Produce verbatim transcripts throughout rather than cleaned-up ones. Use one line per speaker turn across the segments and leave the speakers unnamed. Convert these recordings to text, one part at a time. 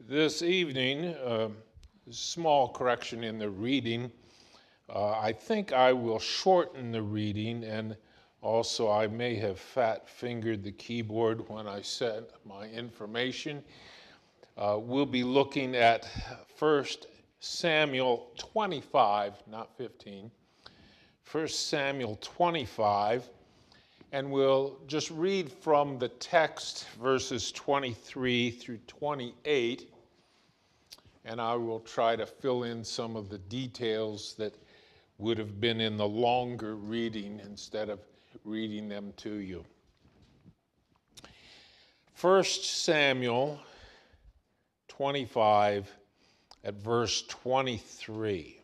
This evening, a small correction in the reading. Uh, I think I will shorten the reading, and also I may have fat-fingered the keyboard when I said my information. Uh, we'll be looking at First Samuel twenty-five, not fifteen. First Samuel twenty-five, and we'll just read from the text verses twenty-three through twenty-eight, and I will try to fill in some of the details that would have been in the longer reading instead of reading them to you. First Samuel twenty-five at verse twenty-three.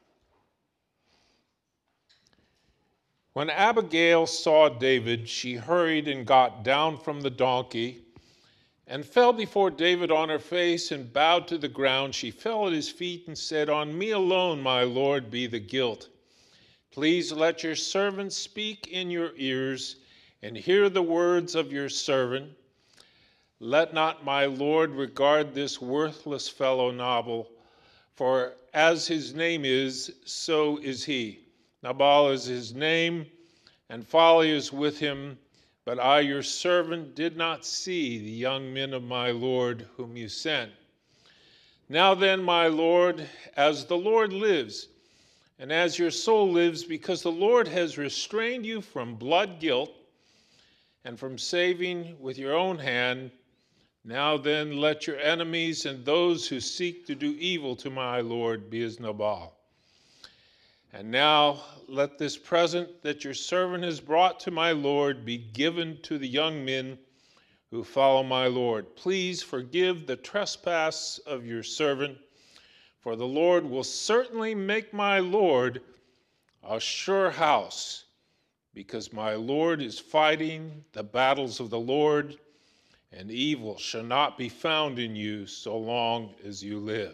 When Abigail saw David, she hurried and got down from the donkey and fell before David on her face and bowed to the ground. She fell at his feet and said, "On me alone, my Lord, be the guilt. Please let your servant speak in your ears and hear the words of your servant. Let not my Lord regard this worthless fellow Nabal, for as his name is, so is he. Nabal is his name, and folly is with him. But I, your servant, did not see the young men of my Lord whom you sent. Now then, my Lord, as the Lord lives, and as your soul lives, because the Lord has restrained you from blood guilt and from saving with your own hand, now then let your enemies and those who seek to do evil to my Lord be as Nabal. And now let this present that your servant has brought to my Lord be given to the young men who follow my Lord. Please forgive the trespass of your servant, for the Lord will certainly make my Lord a sure house, because my Lord is fighting the battles of the Lord, and evil shall not be found in you so long as you live."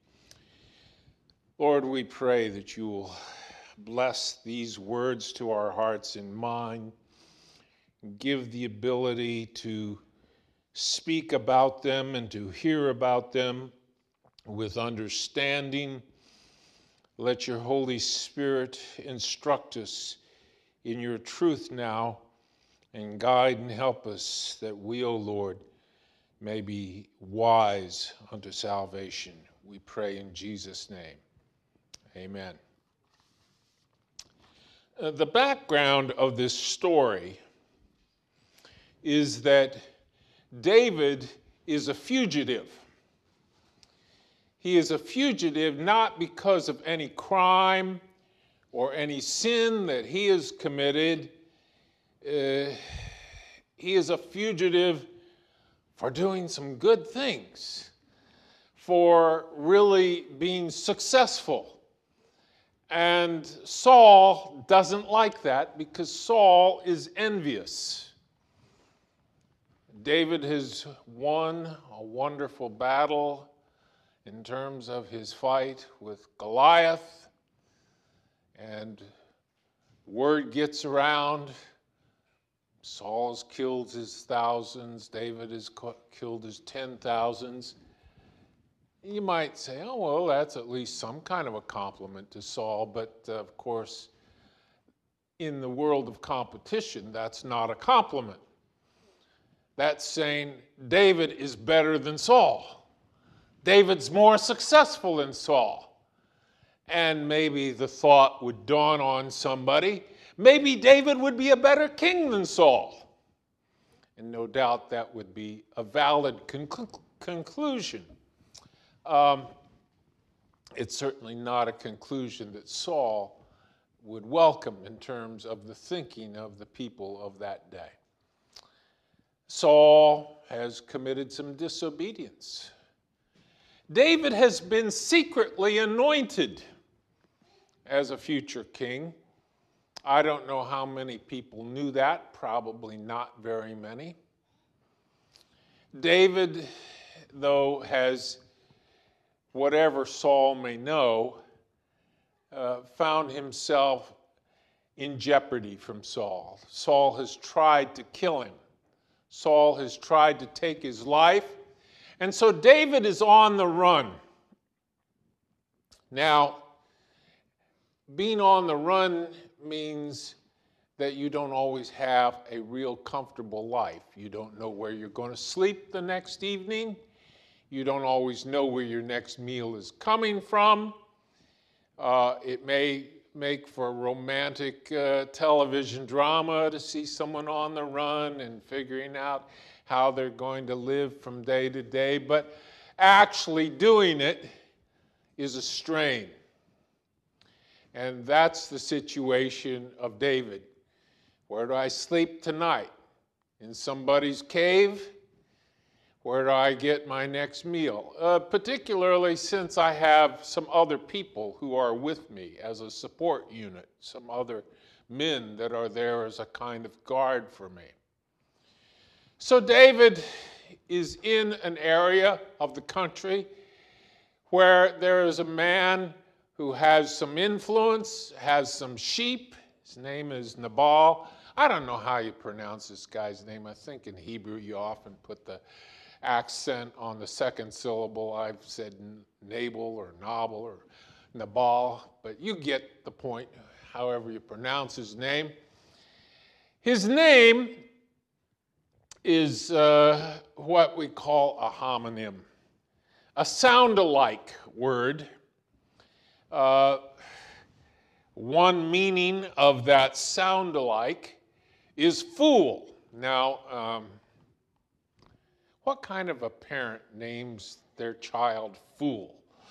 Lord, we pray that you will bless these words to our hearts and mind, and give the ability to speak about them and to hear about them with understanding. Let your Holy Spirit instruct us in your truth now, and guide and help us that we, O Lord, may be wise unto salvation. We pray in Jesus' name. Amen. Uh, the background of this story is that David is a fugitive. He is a fugitive not because of any crime or any sin that he has committed. Uh, he is a fugitive for doing some good things, for really being successful. And Saul doesn't like that because Saul is envious. David has won a wonderful battle in terms of his fight with Goliath, and word gets around. Saul has killed his thousands, David has killed his ten thousands. You might say, oh, well, that's at least some kind of a compliment to Saul, but uh, of course, in the world of competition, that's not a compliment. That's saying David is better than Saul. David's more successful than Saul. And maybe the thought would dawn on somebody, maybe David would be a better king than Saul. And no doubt that would be a valid conclu- conclusion. Um, it's certainly not a conclusion that Saul would welcome in terms of the thinking of the people of that day. Saul has committed some disobedience. David has been secretly anointed as a future king. I don't know how many people knew that, probably not very many. David, though, has, whatever Saul may know, uh, found himself in jeopardy from Saul. Saul has tried to kill him. Saul has tried to take his life, And so David is on the run. Now, being on the run means that you don't always have a real comfortable life. You don't know where you're going to sleep the next evening. You don't always know where your next meal is coming from. Uh, it may make for a romantic uh, television drama to see someone on the run and figuring out how they're going to live from day to day, but actually doing it is a strain. And that's the situation of David. Where do I sleep tonight? In somebody's cave? Where do I get my next meal? Uh, particularly since I have some other people who are with me as a support unit, some other men that are there as a kind of guard for me. So David is in an area of the country where there is a man who has some influence, has some sheep. His name is Nabal. I don't know how you pronounce this guy's name. I think in Hebrew you often put the accent on the second syllable. I've said Nabal or Nabal or Nabal, but you get the point, however you pronounce his name. His name is uh, what we call a homonym, a sound-alike word. Uh, one meaning of that sound-alike is fool. Now, um, what kind of a parent names their child fool?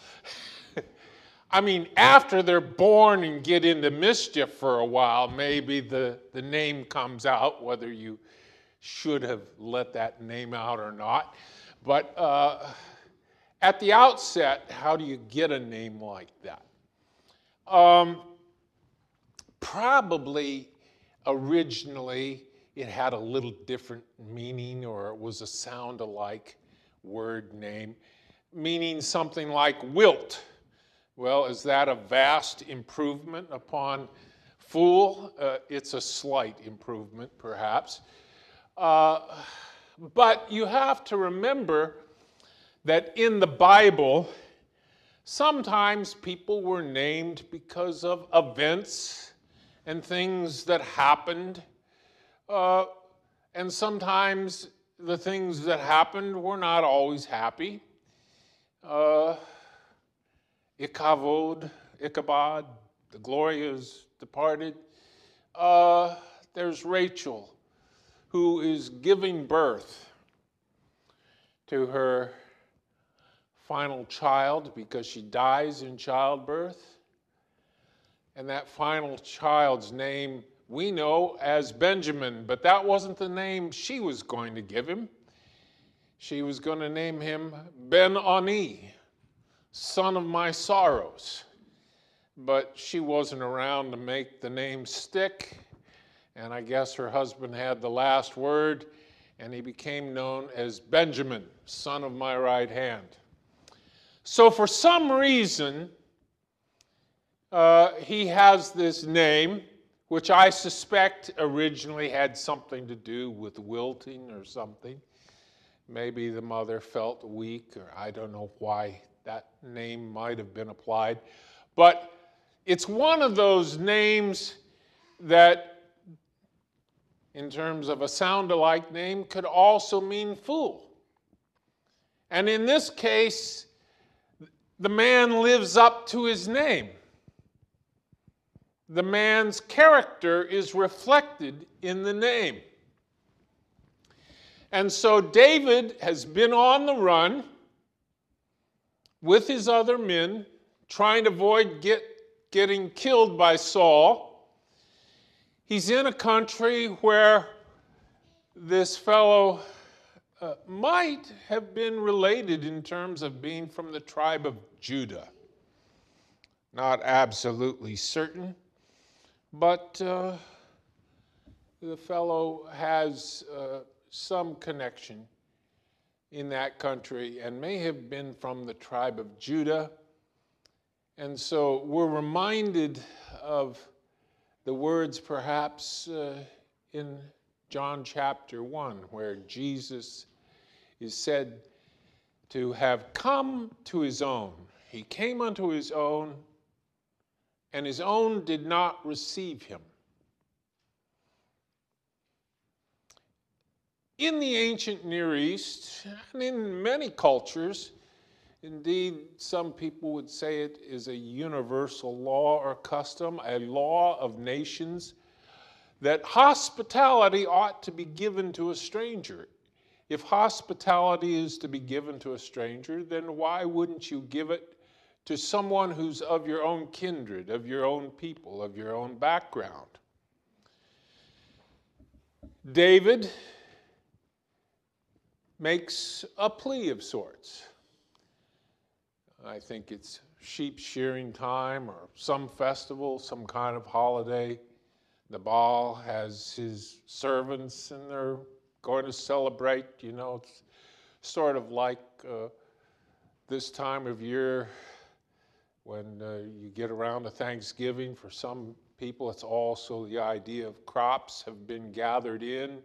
I mean, after they're born and get into mischief for a while, maybe the, the name comes out, whether you should have let that name out or not. But uh, at the outset, how do you get a name like that? Um, probably originally it had a little different meaning, or it was a sound-alike word name, meaning something like wilt. Well, is that a vast improvement upon fool? Uh, it's a slight improvement, perhaps. Uh, but you have to remember that in the Bible, sometimes people were named because of events and things that happened. Uh, and sometimes the things that happened were not always happy. Uh, Ichabod, Ichabod, the glory is departed. Uh, there's Rachel, who is giving birth to her final child because she dies in childbirth. And that final child's name we know as Benjamin, but that wasn't the name she was going to give him. She was going to name him Ben-Oni, son of my sorrows. But she wasn't around to make the name stick, and I guess her husband had the last word, and he became known as Benjamin, son of my right hand. So for some reason, uh, he has this name, which I suspect originally had something to do with wilting or something. Maybe the mother felt weak, or I don't know why that name might have been applied. But it's one of those names that, in terms of a sound-alike name, could also mean fool. And in this case, the man lives up to his name. The man's character is reflected in the name. And so David has been on the run with his other men, trying to avoid get, getting killed by Saul. He's in a country where this fellow uh, might have been related in terms of being from the tribe of Judah. Not absolutely certain, but uh, the fellow has uh, some connection in that country and may have been from the tribe of Judah. And so we're reminded of the words perhaps uh, in John chapter one, where Jesus is said to have come to his own. He came unto his own, and his own did not receive him. In the ancient Near East, and in many cultures, indeed, some people would say it is a universal law or custom, a law of nations, that hospitality ought to be given to a stranger. If hospitality is to be given to a stranger, then why wouldn't you give it to someone who's of your own kindred, of your own people, of your own background? David makes a plea of sorts. I think it's sheep shearing time or some festival, some kind of holiday. Nabal has his servants and they're going to celebrate. You know, it's sort of like uh, this time of year when uh, you get around to Thanksgiving. For some people, it's also the idea of crops have been gathered in.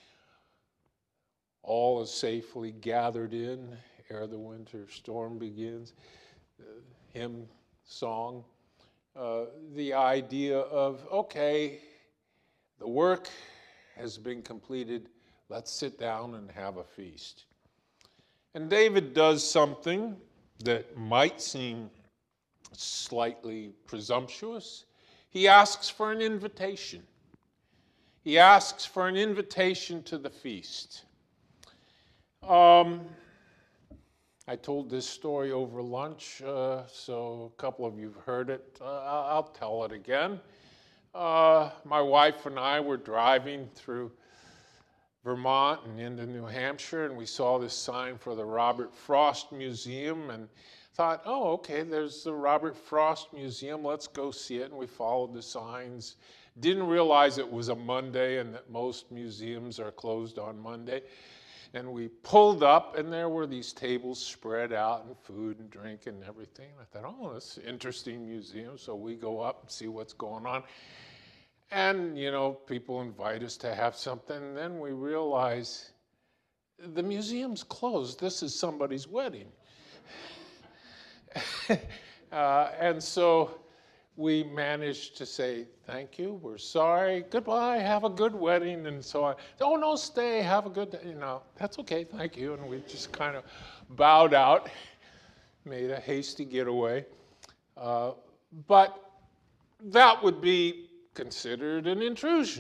All is safely gathered in ere the winter storm begins. Uh, hymn song. Uh, the idea of, okay, the work has been completed. Let's sit down and have a feast. And David does something that might seem slightly presumptuous. He asks for an invitation. He asks for an invitation to the feast. Um, I told this story over lunch, uh, so a couple of you have heard it. Uh, I'll tell it again. Uh, my wife and I were driving through Vermont and into New Hampshire, and we saw this sign for the Robert Frost Museum and thought, oh, okay, there's the Robert Frost Museum. Let's go see it. And we followed the signs. Didn't realize it was a Monday and that most museums are closed on Monday. And we pulled up, and there were these tables spread out and food and drink and everything. And I thought, oh, this is an interesting museum. So we go up and see what's going on. And, you know, people invite us to have something. And then we realize the museum's closed. This is somebody's wedding. uh, and so we managed to say, thank you, we're sorry, goodbye, have a good wedding, and so on. Oh, no, stay, have a good day. You know, that's okay, thank you. And we just kind of bowed out, made a hasty getaway. Uh, but that would be considered an intrusion.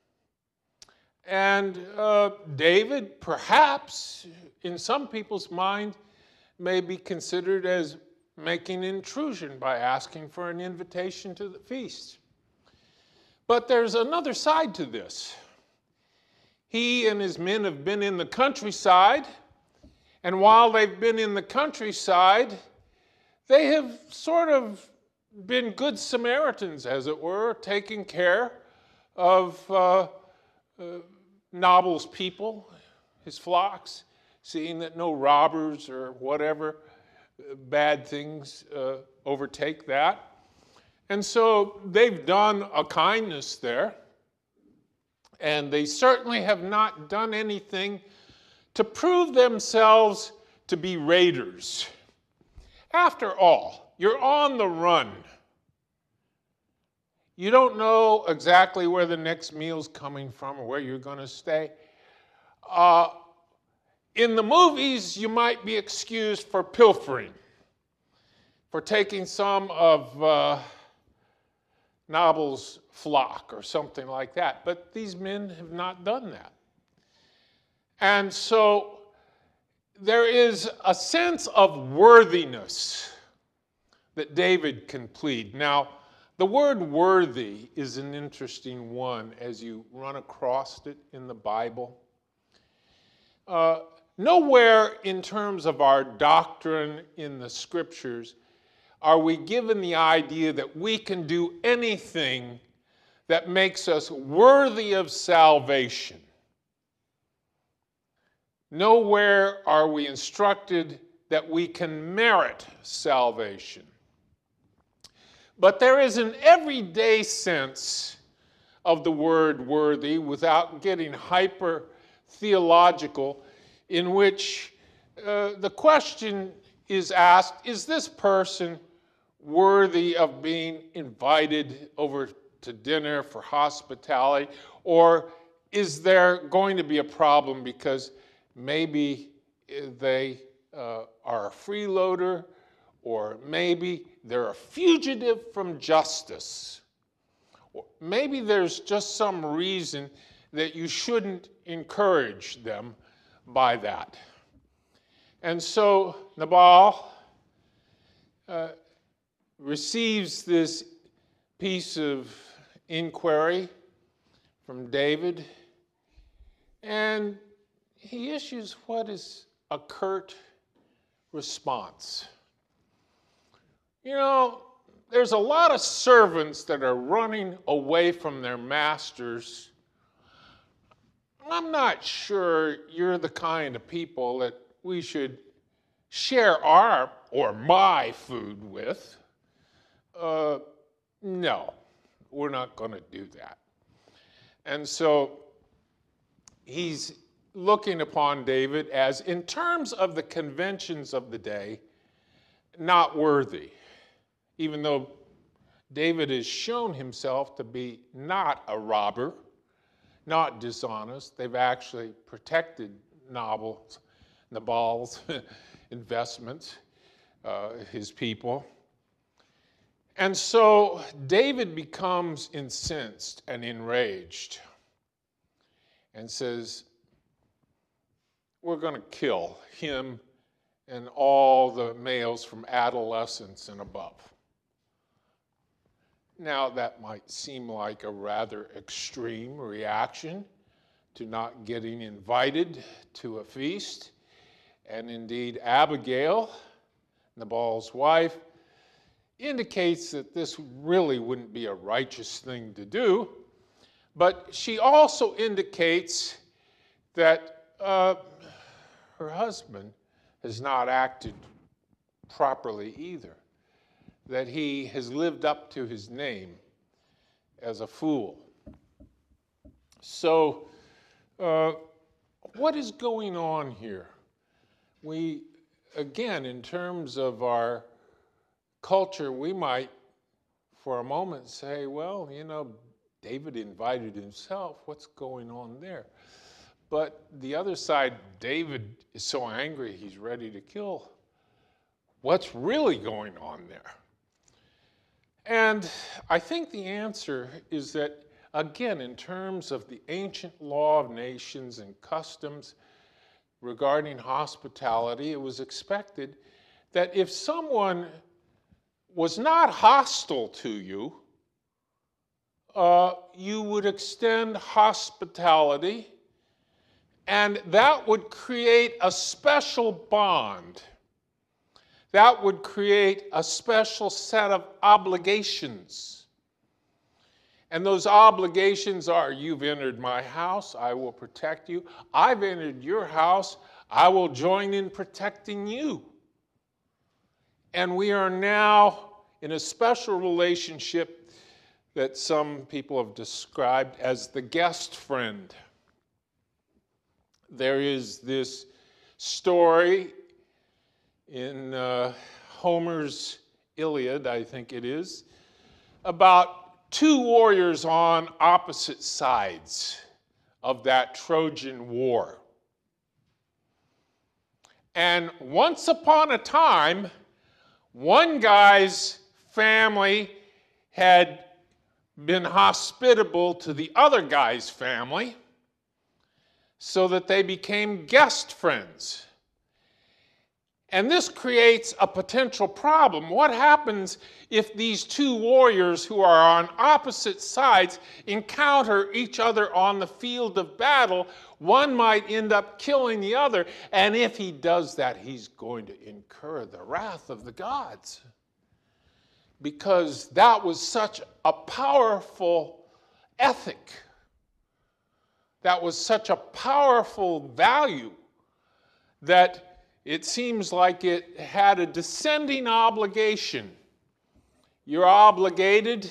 And uh, David, perhaps, in some people's mind, may be considered as making intrusion by asking for an invitation to the feast. But there's another side to this. He and his men have been in the countryside, and while they've been in the countryside, they have sort of been good Samaritans, as it were, taking care of uh, uh, Nabal's people, his flocks, seeing that no robbers or whatever bad things uh, overtake that. And so they've done a kindness there, and they certainly have not done anything to prove themselves to be raiders. After all, you're on the run. You don't know exactly where the next meal's coming from or where you're going to stay. Uh, In the movies, you might be excused for pilfering, for taking some of uh, Nabal's flock or something like that. But these men have not done that. And so there is a sense of worthiness that David can plead. Now, the word worthy is an interesting one as you run across it in the Bible. Uh, Nowhere in terms of our doctrine in the scriptures are we given the idea that we can do anything that makes us worthy of salvation. Nowhere are we instructed that we can merit salvation. But there is an everyday sense of the word worthy, without getting hyper theological, in which uh, the question is asked, is this person worthy of being invited over to dinner for hospitality, or is there going to be a problem because maybe they uh, are a freeloader, or maybe they're a fugitive from justice? Or maybe there's just some reason that you shouldn't encourage them by that. And so Nabal uh, receives this piece of inquiry from David, and he issues what is a curt response. You know, there's a lot of servants that are running away from their masters. I'm not sure you're the kind of people that we should share our or my food with. Uh, no, we're not going to do that. And so he's looking upon David as, in terms of the conventions of the day, not worthy, even though David has shown himself to be not a robber, not dishonest. They've actually protected Nabal's, Nabal's investments, uh, his people. And so David becomes incensed and enraged and says, we're going to kill him and all the males from adolescence and above. Now, that might seem like a rather extreme reaction to not getting invited to a feast. And indeed, Abigail, Nabal's wife, indicates that this really wouldn't be a righteous thing to do. But she also indicates that uh, her husband has not acted properly either, that he has lived up to his name as a fool. So, uh, what is going on here? We, again, in terms of our culture, we might, for a moment, say, well, you know, David invited himself. What's going on there? But the other side, David is so angry he's ready to kill. What's really going on there? And I think the answer is that, again, in terms of the ancient law of nations and customs regarding hospitality, it was expected that if someone was not hostile to you, uh, you would extend hospitality, and that would create a special bond. That would create a special set of obligations. And those obligations are, you've entered my house, I will protect you. I've entered your house, I will join in protecting you. And we are now in a special relationship that some people have described as the guest friend. There is this story in uh, Homer's Iliad, I think it is, about two warriors on opposite sides of that Trojan War. And once upon a time, one guy's family had been hospitable to the other guy's family, so that they became guest friends. And this creates a potential problem. What happens if these two warriors who are on opposite sides encounter each other on the field of battle? One might end up killing the other, and if he does that, he's going to incur the wrath of the gods. Because that was such a powerful ethic. That was such a powerful value that it seems like it had a descending obligation. You're obligated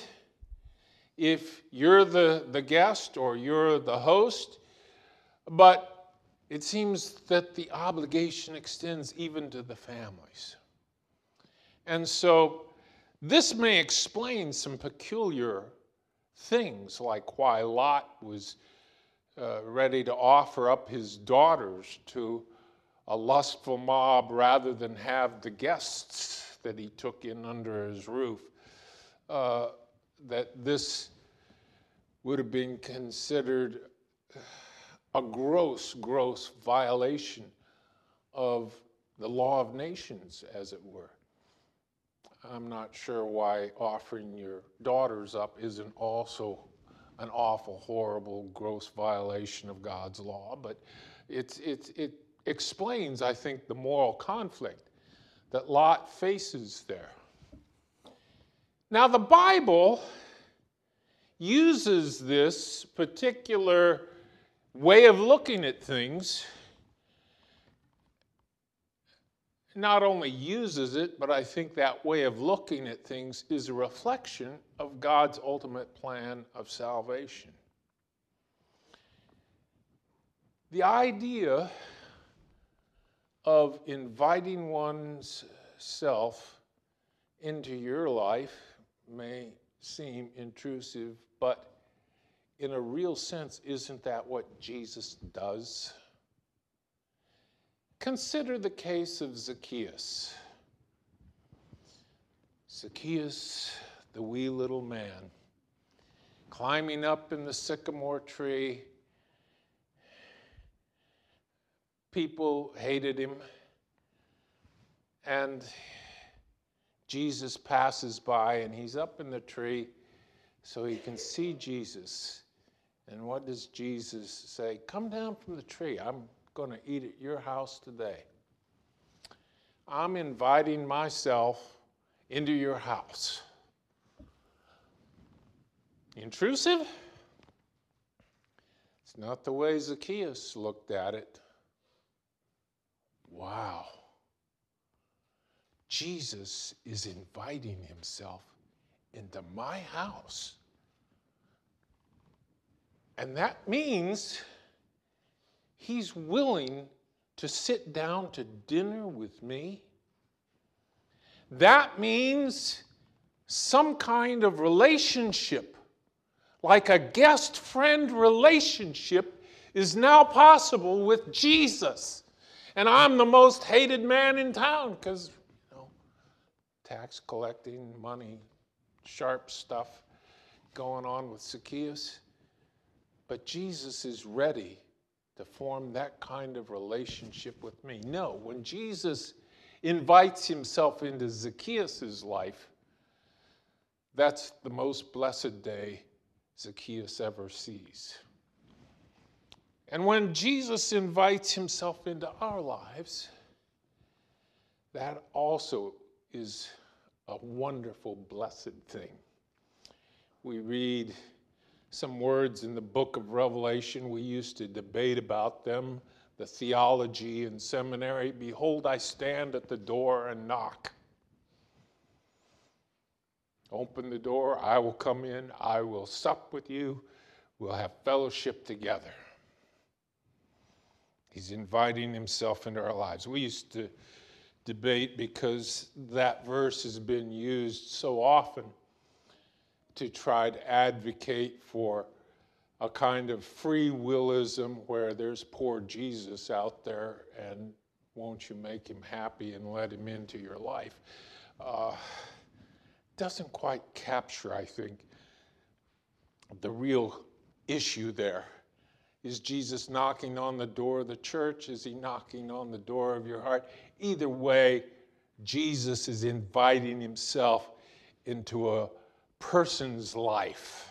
if you're the, the guest or you're the host, but it seems that the obligation extends even to the families. And so this may explain some peculiar things, like why Lot was uh, ready to offer up his daughters to a lustful mob rather than have the guests that he took in under his roof. Uh, that this would have been considered a gross, gross violation of the law of nations, as it were. I'm not sure why offering your daughters up isn't also an awful, horrible, gross violation of God's law, but it's, it's, it explains, I think, the moral conflict that Lot faces there. Now, the Bible uses this particular way of looking at things. Not only uses it, but I think that way of looking at things is a reflection of God's ultimate plan of salvation. The idea of inviting one's self into your life may seem intrusive, but in a real sense, isn't that what Jesus does? Consider the case of Zacchaeus. Zacchaeus, the wee little man, climbing up in the sycamore tree. People hated him, and Jesus passes by, and he's up in the tree so he can see Jesus. And what does Jesus say? Come down from the tree. I'm going to eat at your house today. I'm inviting myself into your house. Intrusive? It's not the way Zacchaeus looked at it. Wow. Jesus is inviting himself into my house. And that means he's willing to sit down to dinner with me. That means some kind of relationship, like a guest-friend relationship, is now possible with Jesus. And I'm the most hated man in town because, you know, tax collecting, money, sharp stuff going on with Zacchaeus. But Jesus is ready to form that kind of relationship with me. No, when Jesus invites himself into Zacchaeus' life, that's the most blessed day Zacchaeus ever sees. And when Jesus invites himself into our lives, that also is a wonderful, blessed thing. We read some words in the book of Revelation. We used to debate about them, the theology in seminary. Behold, I stand at the door and knock. Open the door, I will come in, I will sup with you, we'll have fellowship together. He's inviting himself into our lives. We used to debate because that verse has been used so often to try to advocate for a kind of free willism where there's poor Jesus out there and won't you make him happy and let him into your life. Uh, doesn't quite capture, I think, the real issue there. Is Jesus knocking on the door of the church? Is he knocking on the door of your heart? Either way, Jesus is inviting himself into a person's life.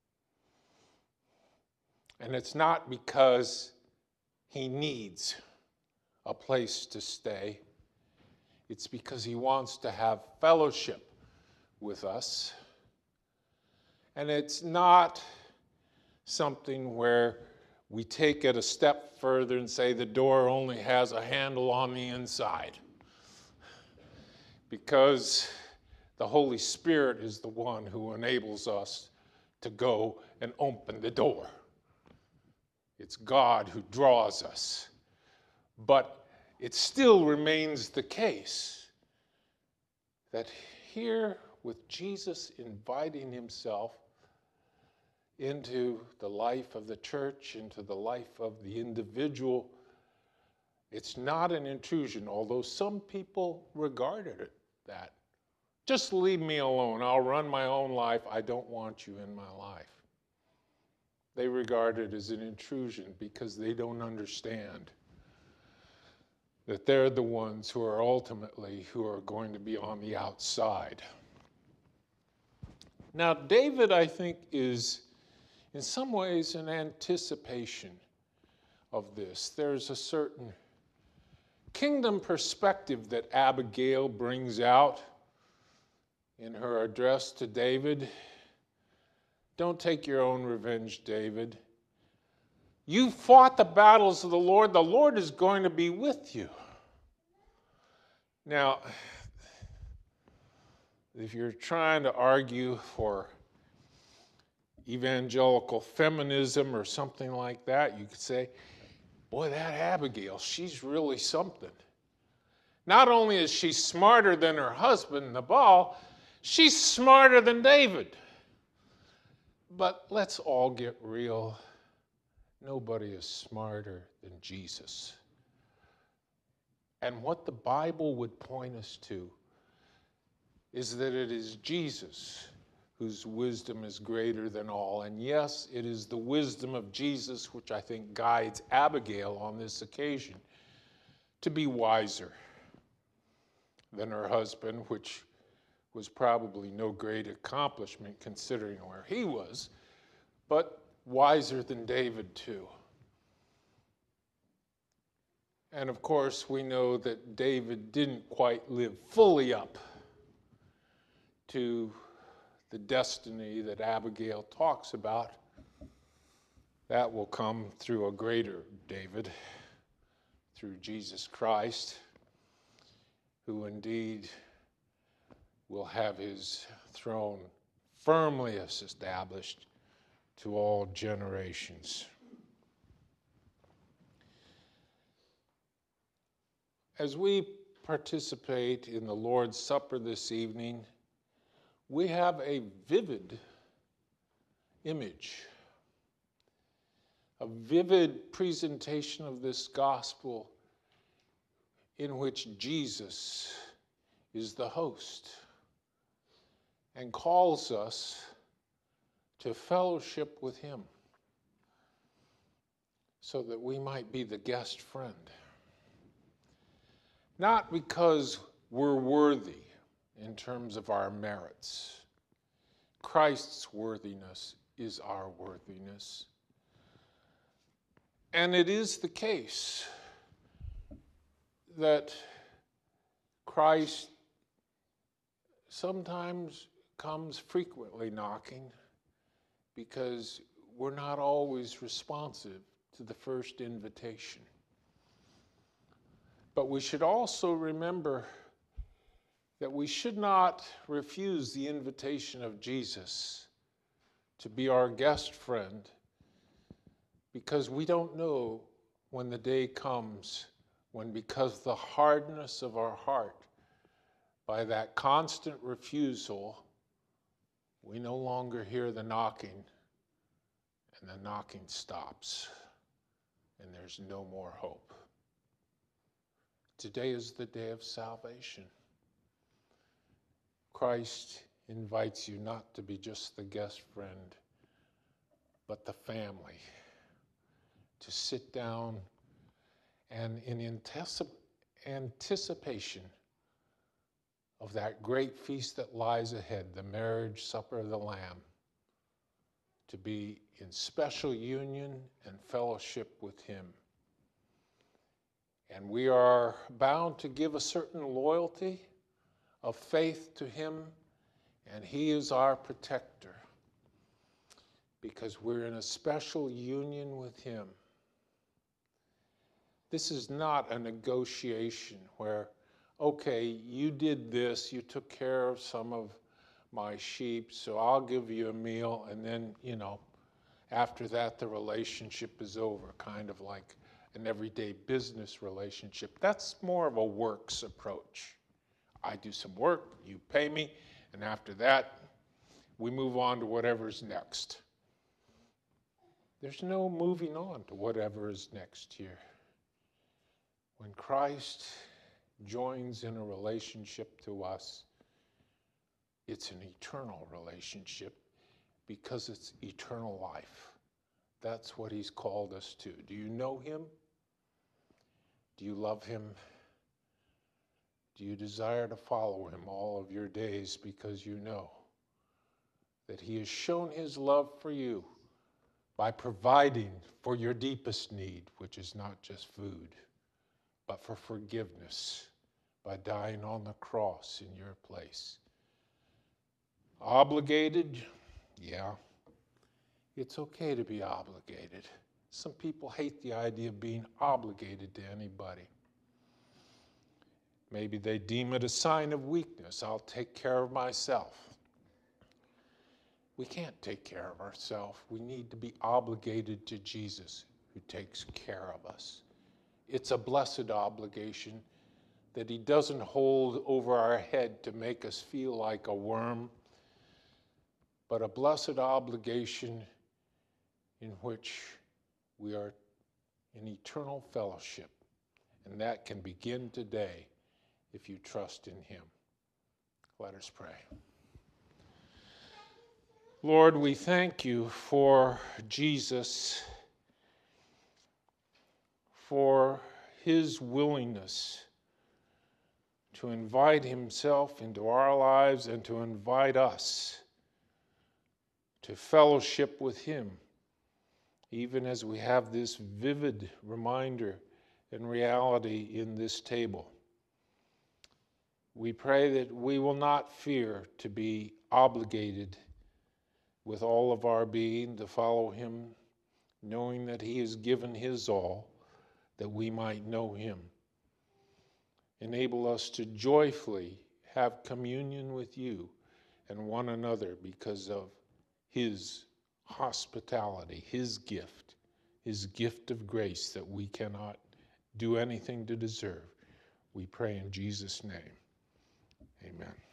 And it's not because he needs a place to stay. It's because he wants to have fellowship with us. And it's not something where we take it a step further and say the door only has a handle on the inside. Because the Holy Spirit is the one who enables us to go and open the door. It's God who draws us. But it still remains the case that here, with Jesus inviting himself into the life of the church, into the life of the individual, it's not an intrusion, although some people regarded it that. Just leave me alone. I'll run my own life. I don't want you in my life. They regard it as an intrusion because they don't understand that they're the ones who are ultimately who are going to be on the outside. Now, David, I think, is in some ways an anticipation of this. There's a certain kingdom perspective that Abigail brings out in her address to David. Don't take your own revenge, David. You fought the battles of the Lord. The Lord is going to be with you. Now, if you're trying to argue for evangelical feminism or something like that, you could say, boy, that Abigail, she's really something. Not only is she smarter than her husband, Nabal, she's smarter than David. But let's all get real. Nobody is smarter than Jesus. And what the Bible would point us to is that it is Jesus whose wisdom is greater than all. And yes, it is the wisdom of Jesus which I think guides Abigail on this occasion to be wiser than her husband, which was probably no great accomplishment considering where he was, but wiser than David too. And of course, we know that David didn't quite live fully up to the destiny that Abigail talks about. That will come through a greater David, through Jesus Christ, who indeed will have his throne firmly established to all generations. As we participate in the Lord's Supper this evening, we have a vivid image, a vivid presentation of this gospel in which Jesus is the host and calls us to fellowship with him so that we might be the guest friend. Not because we're worthy in terms of our merits. Christ's worthiness is our worthiness. And it is the case that Christ sometimes comes frequently knocking because we're not always responsive to the first invitation. But we should also remember that we should not refuse the invitation of Jesus to be our guest friend, because we don't know when the day comes when, because of the hardness of our heart, by that constant refusal, we no longer hear the knocking, and the knocking stops, and there's no more hope. Today is the day of salvation. Christ invites you not to be just the guest friend, but the family, to sit down and in anticipation of that great feast that lies ahead, the marriage supper of the Lamb, to be in special union and fellowship with him. And we are bound to give a certain loyalty of faith to him, and he is our protector because we're in a special union with him. This is not a negotiation where, okay, you did this, you took care of some of my sheep, so I'll give you a meal, and then, you know, after that the relationship is over, kind of like an everyday business relationship. That's more of a works approach. I do some work, you pay me, and after that, we move on to whatever's next. There's no moving on to whatever is next here. When Christ joins in a relationship to us, it's an eternal relationship because it's eternal life. That's what he's called us to. Do you know him? Do you love him? Do you desire to follow him all of your days because you know that he has shown his love for you by providing for your deepest need, which is not just food, but for forgiveness by dying on the cross in your place? Obligated? Yeah. It's okay to be obligated. Some people hate the idea of being obligated to anybody. Maybe they deem it a sign of weakness. I'll take care of myself. We can't take care of ourselves. We need to be obligated to Jesus, who takes care of us. It's a blessed obligation that he doesn't hold over our head to make us feel like a worm, but a blessed obligation in which we are in eternal fellowship. And that can begin today if you trust in him. Let us pray. Lord, we thank you for Jesus, for his willingness to invite himself into our lives and to invite us to fellowship with him, even as we have this vivid reminder and reality in this table. We pray that we will not fear to be obligated with all of our being to follow him, knowing that he has given his all that we might know him. Enable us to joyfully have communion with you and one another because of his hospitality, his gift, his gift of grace that we cannot do anything to deserve. We pray in Jesus' name. Amen.